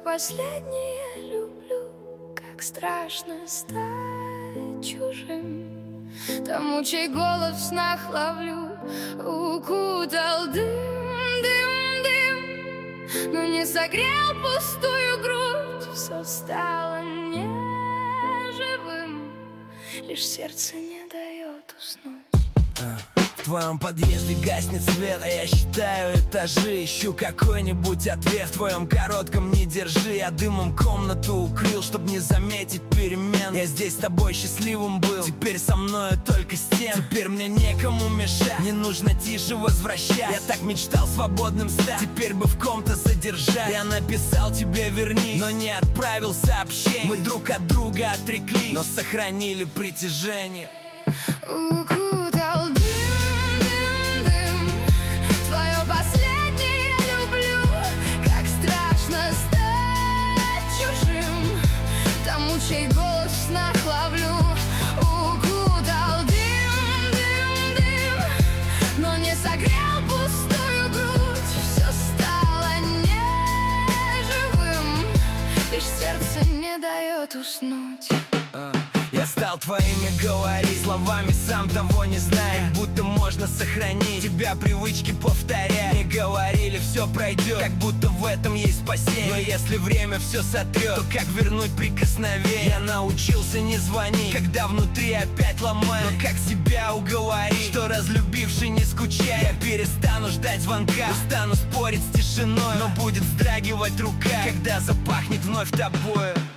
последнее люблю. Как страшно стать чужим тому, чей голос в снах ловлю. Укутал дым, дым, дым, но не согрел пустую грудь. Все стало неживым, лишь сердце не дает уснуть. В твоем подъезде гаснет свет, а я считаю этажи. Ищу какой-нибудь ответ, в твоем коротком не держи. Я дымом комнату укрыл, чтоб не заметить перемен. Я здесь с тобой счастливым был, теперь со мною только стен. Теперь мне некому мешать, не нужно тише возвращать. Я так мечтал свободным стать, теперь бы в ком-то задержать. Я написал тебе верни, но не отправил сообщение. Мы друг от друга отреклись, но сохранили притяжение. Укутал дым, дым, дым, твое последнее люблю. Как страшно стать чужим тому, чей голос в снах ловлю. Укутал дым, дым, дым, но не согрел пустую грудь. Все стало неживым, лишь сердце не дает уснуть. Я стал твоими говорить словами, сам того не зная. Как будто можно сохранить тебя привычки повторять. Мне говорили, все пройдет, как будто в этом есть спасение. Но если время все сотрет, то как вернуть прикосновение? Я научился не звонить, когда внутри опять ломает. Но как себя уговорить, что разлюбивший не скучай? Я перестану ждать звонка, устану спорить с тишиной, но будет вздрагивать рука, когда запахнет вновь тобою.